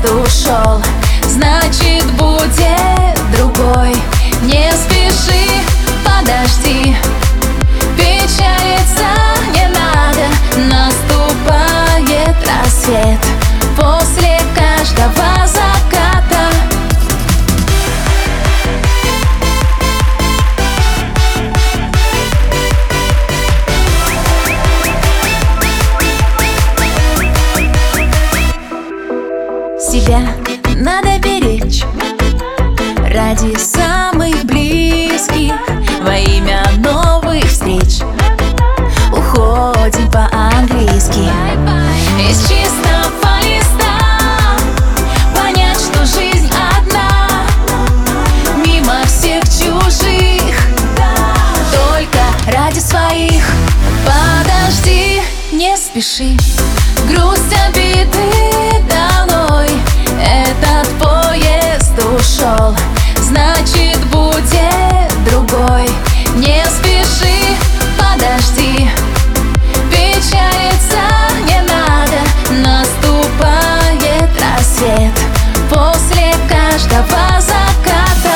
поезд ушел, значит будет другой. Не спеши, подожди, печалиться не надо. Наступает рассвет после каждого заката. Себя надо беречь ради самых близких, во имя новых встреч. Уходим по-английски из чистого листа, понять, что жизнь одна, мимо всех чужих, только ради своих. Подожди, не спеши, грусть, обиды долой. Этот поезд ушел, значит будет другой. Не спеши, подожди, печалиться не надо. Наступает рассвет после каждого заката.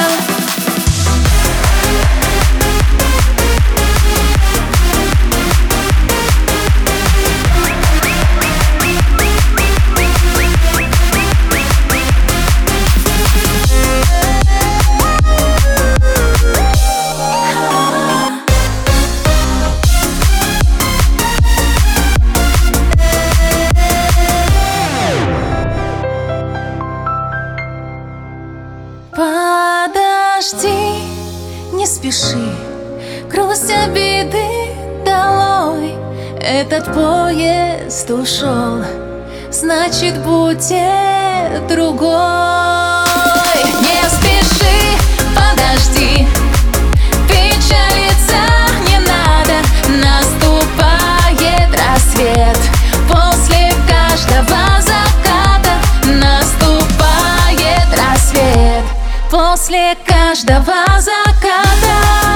Подожди, не спеши, грусть, обиды долой. Этот поезд ушел, значит будет другой. Не спеши, подожди, печалиться не надо. Наступает рассвет после каждого заката. Наступает рассвет после каждого заката.